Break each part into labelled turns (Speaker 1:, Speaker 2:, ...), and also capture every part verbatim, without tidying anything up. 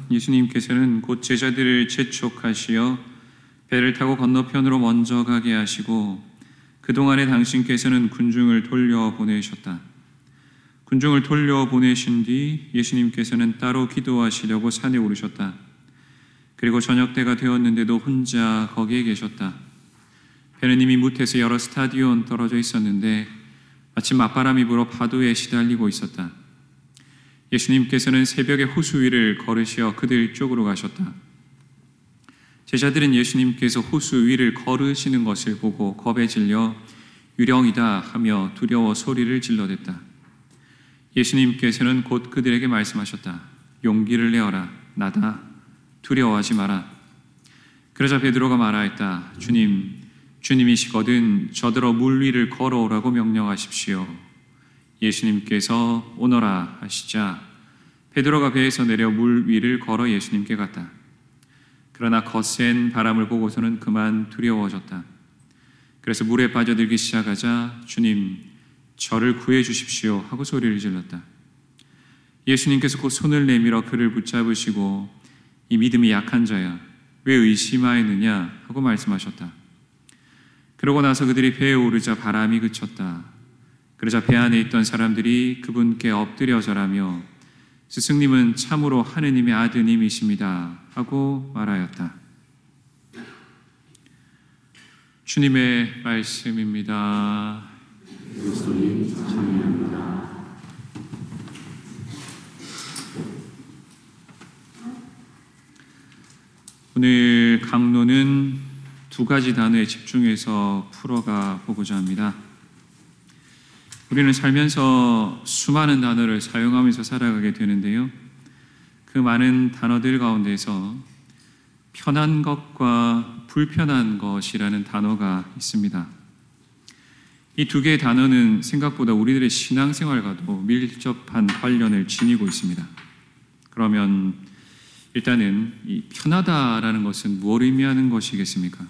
Speaker 1: 예수님께서는 곧 제자들을 재촉하시어 배를 타고 건너편으로 먼저 가게 하시고 그동안에 당신께서는 군중을 돌려보내셨다. 군중을 돌려보내신 뒤 예수님께서는 따로 기도하시려고 산에 오르셨다. 그리고 저녁 때가 되었는데도 혼자 거기에 계셨다. 배는 이미 무태에서 여러 스타디온 떨어져 있었는데 마침 맞바람이 불어 파도에 시달리고 있었다. 예수님께서는 새벽에 호수 위를 걸으시어 그들 쪽으로 가셨다. 제자들은 예수님께서 호수 위를 걸으시는 것을 보고 겁에 질려 유령이다 하며 두려워 소리를 질러댔다. 예수님께서는 곧 그들에게 말씀하셨다. 용기를 내어라. 나다. 두려워하지 마라. 그러자 베드로가 말하였다. 주님, 주님이시거든 저들어 물 위를 걸어오라고 명령하십시오. 예수님께서 오너라 하시자 베드로가 배에서 내려 물 위를 걸어 예수님께 갔다. 그러나 거센 바람을 보고서는 그만 두려워졌다. 그래서 물에 빠져들기 시작하자 주님, 저를 구해 주십시오 하고 소리를 질렀다. 예수님께서 곧 손을 내밀어 그를 붙잡으시고 이 믿음이 약한 자야, 왜 의심하였느냐 하고 말씀하셨다. 그러고 나서 그들이 배에 오르자 바람이 그쳤다. 그러자 배 안에 있던 사람들이 그분께 엎드려 절하며 스승님은 참으로 하느님의 아드님이십니다 하고 말하였다. 주님의 말씀입니다.
Speaker 2: 예수님 찬양합니다.
Speaker 1: 오늘 강론은 두 가지 단어에 집중해서 풀어가 보고자 합니다. 우리는 살면서 수많은 단어를 사용하면서 살아가게 되는데요. 그 많은 단어들 가운데서 편한 것과 불편한 것이라는 단어가 있습니다. 이 두 개의 단어는 생각보다 우리들의 신앙생활과도 밀접한 관련을 지니고 있습니다. 그러면 일단은 이 편하다라는 것은 무엇을 의미하는 것이겠습니까?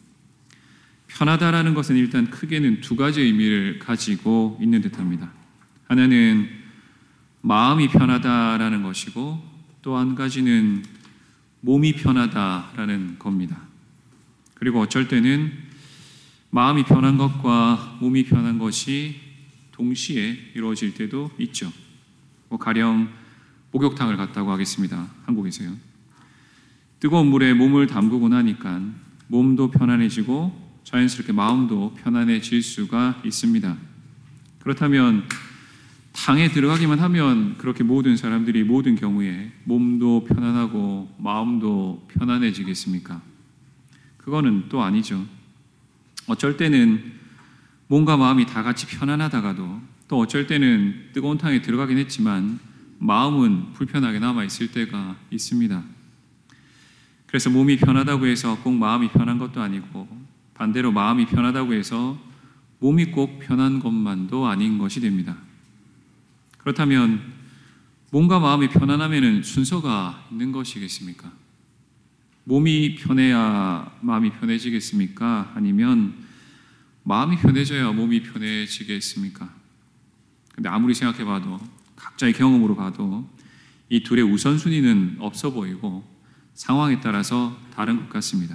Speaker 1: 편하다라는 것은 일단 크게는 두 가지 의미를 가지고 있는 듯합니다. 하나는 마음이 편하다라는 것이고 또 한 가지는 몸이 편하다라는 겁니다. 그리고 어쩔 때는 마음이 편한 것과 몸이 편한 것이 동시에 이루어질 때도 있죠. 뭐 가령 목욕탕을 갔다고 하겠습니다. 한국에서요. 뜨거운 물에 몸을 담그고 나니까 몸도 편안해지고 자연스럽게 마음도 편안해질 수가 있습니다. 그렇다면 탕에 들어가기만 하면 그렇게 모든 사람들이 모든 경우에 몸도 편안하고 마음도 편안해지겠습니까? 그거는 또 아니죠. 어쩔 때는 몸과 마음이 다 같이 편안하다가도 또 어쩔 때는 뜨거운 탕에 들어가긴 했지만 마음은 불편하게 남아있을 때가 있습니다. 그래서 몸이 편하다고 해서 꼭 마음이 편한 것도 아니고 반대로 마음이 편하다고 해서 몸이 꼭 편한 것만도 아닌 것이 됩니다. 그렇다면 몸과 마음이 편안하면 순서가 있는 것이겠습니까? 몸이 편해야 마음이 편해지겠습니까? 아니면 마음이 편해져야 몸이 편해지겠습니까? 근데 아무리 생각해봐도 각자의 경험으로 봐도 이 둘의 우선순위는 없어 보이고 상황에 따라서 다른 것 같습니다.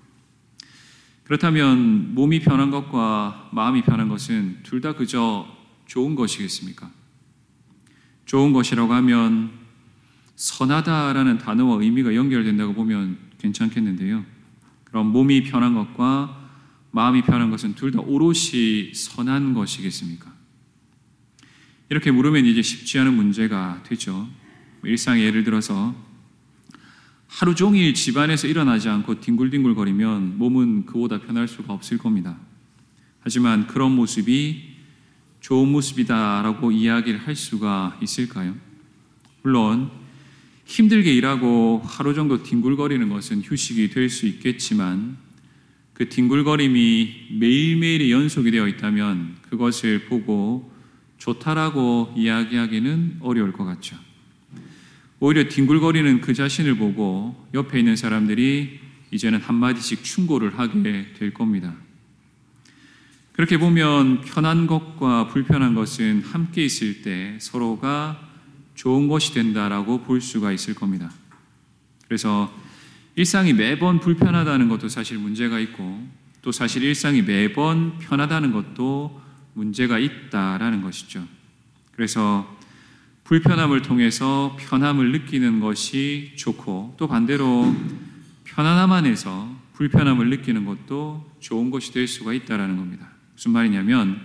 Speaker 1: 그렇다면 몸이 편한 것과 마음이 편한 것은 둘 다 그저 좋은 것이겠습니까? 좋은 것이라고 하면 선하다라는 단어와 의미가 연결된다고 보면 괜찮겠는데요. 그럼 몸이 편한 것과 마음이 편한 것은 둘 다 오롯이 선한 것이겠습니까? 이렇게 물으면 이제 쉽지 않은 문제가 되죠. 일상에 예를 들어서 하루 종일 집안에서 일어나지 않고 뒹굴뒹굴거리면 몸은 그보다 편할 수가 없을 겁니다. 하지만 그런 모습이 좋은 모습이다라고 이야기를 할 수가 있을까요? 물론 힘들게 일하고 하루 정도 뒹굴거리는 것은 휴식이 될 수 있겠지만 그 뒹굴거림이 매일매일의 연속이 되어 있다면 그것을 보고 좋다라고 이야기하기는 어려울 것 같죠. 오히려 뒹굴거리는 그 자신을 보고 옆에 있는 사람들이 이제는 한마디씩 충고를 하게 될 겁니다. 그렇게 보면 편한 것과 불편한 것은 함께 있을 때 서로가 좋은 것이 된다라고 볼 수가 있을 겁니다. 그래서 일상이 매번 불편하다는 것도 사실 문제가 있고 또 사실 일상이 매번 편하다는 것도 문제가 있다라는 것이죠. 그래서 불편함을 통해서 편함을 느끼는 것이 좋고 또 반대로 편안함 안에서 불편함을 느끼는 것도 좋은 것이 될 수가 있다라는 겁니다. 무슨 말이냐면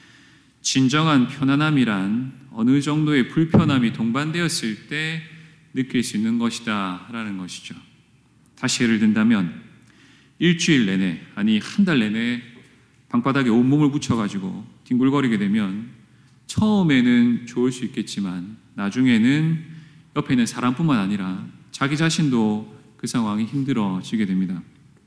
Speaker 1: 진정한 편안함이란 어느 정도의 불편함이 동반되었을 때 느낄 수 있는 것이다 라는 것이죠. 다시 예를 든다면 일주일 내내 아니 한 달 내내 방바닥에 온몸을 붙여가지고 뒹굴거리게 되면 처음에는 좋을 수 있겠지만 나중에는 옆에 있는 사람뿐만 아니라 자기 자신도 그 상황이 힘들어지게 됩니다.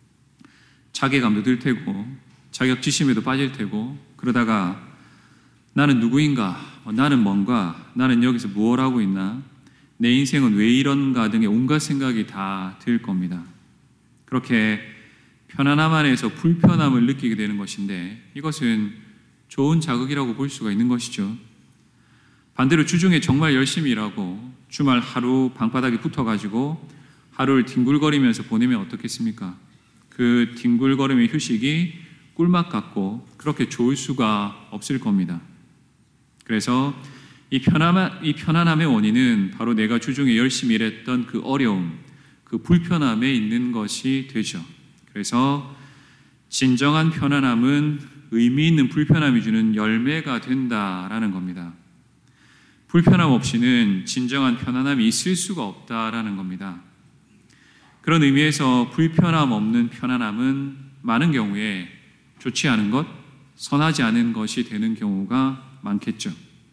Speaker 1: 자괴감도 들 테고 자격지심에도 빠질 테고 그러다가 나는 누구인가? 나는 뭔가? 나는 여기서 무엇을 하고 있나? 내 인생은 왜 이런가 등의 온갖 생각이 다 들 겁니다. 그렇게 편안함 안에서 불편함을 느끼게 되는 것인데 이것은 좋은 자극이라고 볼 수가 있는 것이죠. 반대로 주중에 정말 열심히 일하고 주말 하루 방바닥에 붙어가지고 하루를 뒹굴거리면서 보내면 어떻겠습니까? 그 뒹굴거림의 휴식이 꿀맛 같고 그렇게 좋을 수가 없을 겁니다. 그래서 이 편안함, 이 편안함의 원인은 바로 내가 주중에 열심히 일했던 그 어려움, 그 불편함에 있는 것이 되죠. 그래서 진정한 편안함은 의미 있는 불편함이 주는 열매가 된다라는 겁니다. 불편함 없이는 진정한 편안함이 있을 수가 없다라는 겁니다. 그런 의미에서 불편함 없는 편안함은 많은 경우에 좋지 않은 것, 선하지 않은 것이 되는 경우가 많겠죠.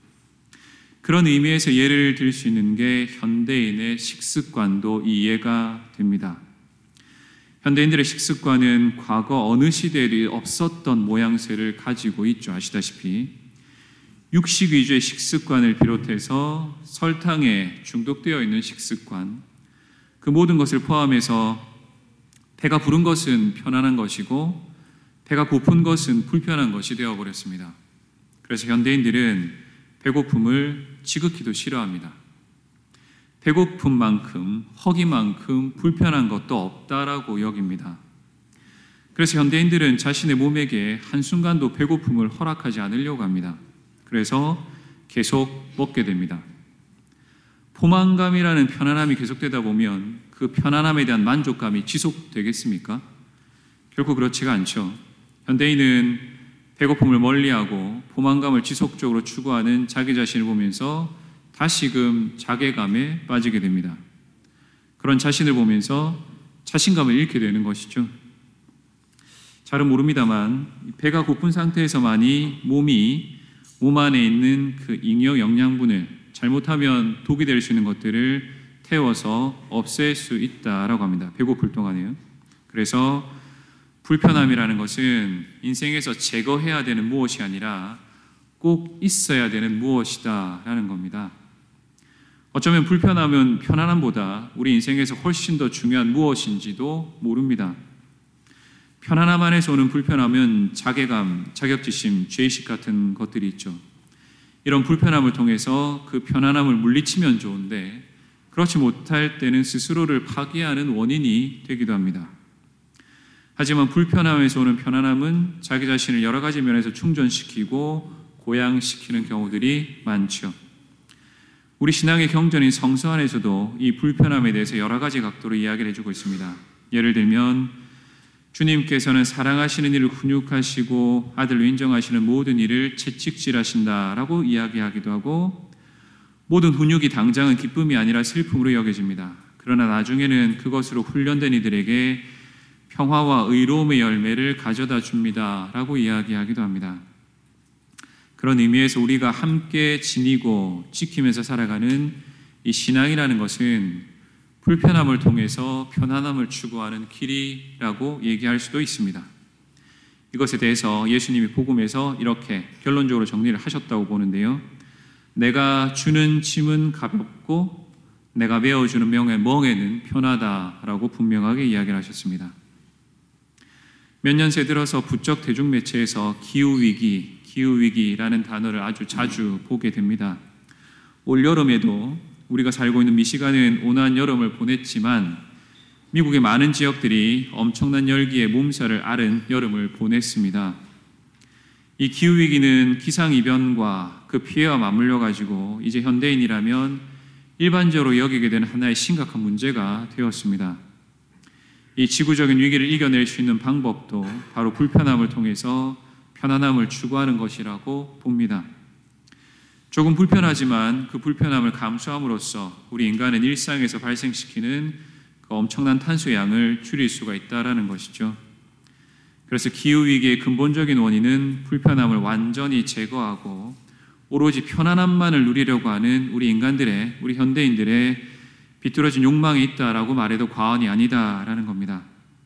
Speaker 1: 그런 의미에서 예를 들 수 있는 게 현대인의 식습관도 이해가 됩니다. 현대인들의 식습관은 과거 어느 시대에도 없었던 모양새를 가지고 있죠. 아시다시피 육식 위주의 식습관을 비롯해서 설탕에 중독되어 있는 식습관, 그 모든 것을 포함해서 배가 부른 것은 편안한 것이고 배가 고픈 것은 불편한 것이 되어버렸습니다. 그래서 현대인들은 배고픔을 지극히도 싫어합니다. 배고픔만큼 허기만큼 불편한 것도 없다라고 여깁니다. 그래서 현대인들은 자신의 몸에게 한순간도 배고픔을 허락하지 않으려고 합니다. 그래서 계속 먹게 됩니다. 포만감이라는 편안함이 계속되다 보면 그 편안함에 대한 만족감이 지속되겠습니까? 결코 그렇지가 않죠. 현대인은 배고픔을 멀리하고 포만감을 지속적으로 추구하는 자기 자신을 보면서 다시금 자괴감에 빠지게 됩니다. 그런 자신을 보면서 자신감을 잃게 되는 것이죠. 잘은 모릅니다만 배가 고픈 상태에서만이 몸이 몸 안에 있는 그 잉여 영양분을 잘못하면 독이 될 수 있는 것들을 태워서 없앨 수 있다라고 합니다. 배고플 동안에요. 그래서 불편함이라는 것은 인생에서 제거해야 되는 무엇이 아니라 꼭 있어야 되는 무엇이다라는 겁니다. 어쩌면 불편함은 편안함보다 우리 인생에서 훨씬 더 중요한 무엇인지도 모릅니다. 편안함 안에서 오는 불편함은 자괴감, 자격지심, 죄의식 같은 것들이 있죠. 이런 불편함을 통해서 그 편안함을 물리치면 좋은데 그렇지 못할 때는 스스로를 파괴하는 원인이 되기도 합니다. 하지만 불편함에서 오는 편안함은 자기 자신을 여러 가지 면에서 충전시키고 고양시키는 경우들이 많죠. 우리 신앙의 경전인 성서 안에서도 이 불편함에 대해서 여러 가지 각도로 이야기를 해주고 있습니다. 예를 들면 주님께서는 사랑하시는 이를 훈육하시고 아들로 인정하시는 모든 일을 채찍질하신다라고 이야기하기도 하고 모든 훈육이 당장은 기쁨이 아니라 슬픔으로 여겨집니다. 그러나 나중에는 그것으로 훈련된 이들에게 평화와 의로움의 열매를 가져다 줍니다 라고 이야기하기도 합니다. 그런 의미에서 우리가 함께 지니고 지키면서 살아가는 이 신앙이라는 것은 불편함을 통해서 편안함을 추구하는 길이라고 얘기할 수도 있습니다. 이것에 대해서 예수님이 복음에서 이렇게 결론적으로 정리를 하셨다고 보는데요. 내가 주는 짐은 가볍고 내가 메어주는 명의 멍에는 편하다라고 분명하게 이야기를 하셨습니다. 몇 년 새 들어서 부쩍 대중매체에서 기후위기, 기후위기라는 단어를 아주 자주 보게 됩니다. 올 여름에도 우리가 살고 있는 미시간은 온화한 여름을 보냈지만 미국의 많은 지역들이 엄청난 열기에 몸살을 앓은 여름을 보냈습니다. 이 기후위기는 기상이변과 그 피해와 맞물려 가지고 이제 현대인이라면 일반적으로 여기게 되는 하나의 심각한 문제가 되었습니다. 이 지구적인 위기를 이겨낼 수 있는 방법도 바로 불편함을 통해서 편안함을 추구하는 것이라고 봅니다. 조금 불편하지만 그 불편함을 감수함으로써 우리 인간은 일상에서 발생시키는 그 엄청난 탄소 양을 줄일 수가 있다라는 것이죠. 그래서 기후위기의 근본적인 원인은 불편함을 완전히 제거하고 오로지 편안함만을 누리려고 하는 우리 인간들의, 우리 현대인들의 비뚤어진 욕망이 있다라고 말해도 과언이 아니다라는 겁니다.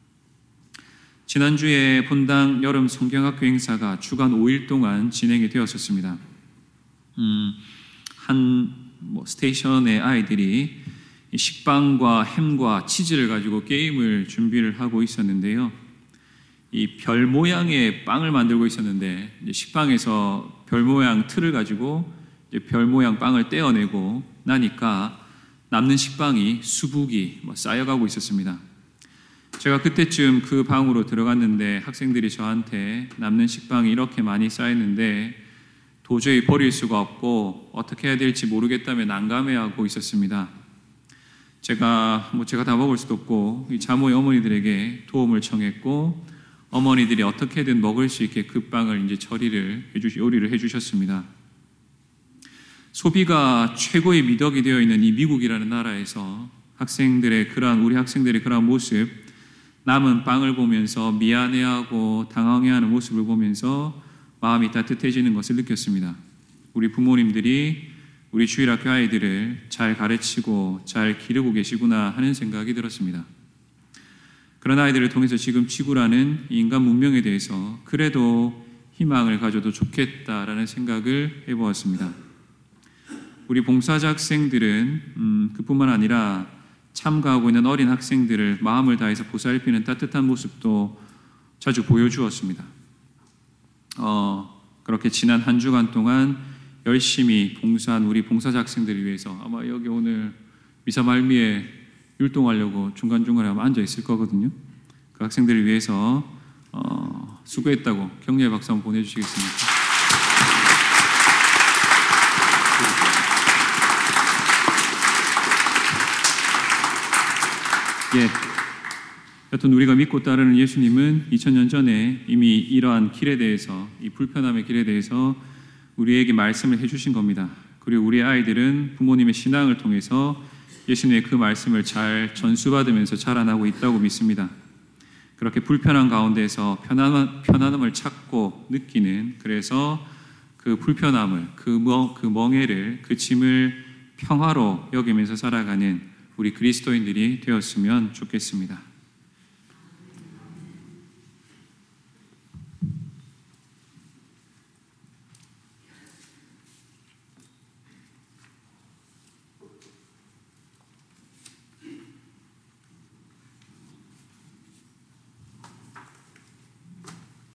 Speaker 1: 지난주에 본당 여름 성경학교 행사가 주간 오 일 동안 진행이 되었었습니다. 음, 한 뭐 스테이션의 아이들이 식빵과 햄과 치즈를 가지고 게임을 준비를 하고 있었는데요. 이 별 모양의 빵을 만들고 있었는데 이제 식빵에서 별 모양 틀을 가지고 이제 별 모양 빵을 떼어내고 나니까 남는 식빵이 수북이 뭐 쌓여가고 있었습니다. 제가 그때쯤 그 방으로 들어갔는데 학생들이 저한테 남는 식빵이 이렇게 많이 쌓였는데 도저히 버릴 수가 없고 어떻게 해야 될지 모르겠다며 난감해하고 있었습니다. 제가 뭐 제가 다 먹을 수도 없고 이 자모의 어머니들에게 도움을 청했고 어머니들이 어떻게든 먹을 수 있게 그 빵을 이제 처리를 해주 요리를 해주셨습니다. 소비가 최고의 미덕이 되어 있는 이 미국이라는 나라에서 학생들의 그러한 우리 학생들의 그러한 모습, 남은 빵을 보면서 미안해하고 당황해하는 모습을 보면서 마음이 따뜻해지는 것을 느꼈습니다. 우리 부모님들이 우리 주일학교 아이들을 잘 가르치고 잘 기르고 계시구나 하는 생각이 들었습니다. 그런 아이들을 통해서 지금 지구라는 인간 문명에 대해서 그래도 희망을 가져도 좋겠다라는 생각을 해보았습니다. 우리 봉사자 학생들은 음, 그뿐만 아니라 참가하고 있는 어린 학생들을 마음을 다해서 보살피는 따뜻한 모습도 자주 보여주었습니다. 어, 그렇게 지난 한 주간 동안 열심히 봉사한 우리 봉사자 학생들을 위해서 아마 여기 오늘 미사 말미에 율동하려고 중간중간에 아마 앉아 있을 거거든요. 그 학생들을 위해서 어, 수고했다고 격려의 박수 한번 보내주시겠습니까? 예. 여튼 우리가 믿고 따르는 예수님은 이천 년 전에 이미 이러한 길에 대해서, 이 불편함의 길에 대해서 우리에게 말씀을 해주신 겁니다. 그리고 우리 아이들은 부모님의 신앙을 통해서 예수님의 그 말씀을 잘 전수받으면서 자라나고 있다고 믿습니다. 그렇게 불편한 가운데서 편안함, 편안함을 찾고 느끼는, 그래서 그 불편함을, 그, 멍, 그 멍해를, 그 짐을 평화로 여기면서 살아가는 우리 그리스도인들이 되었으면 좋겠습니다.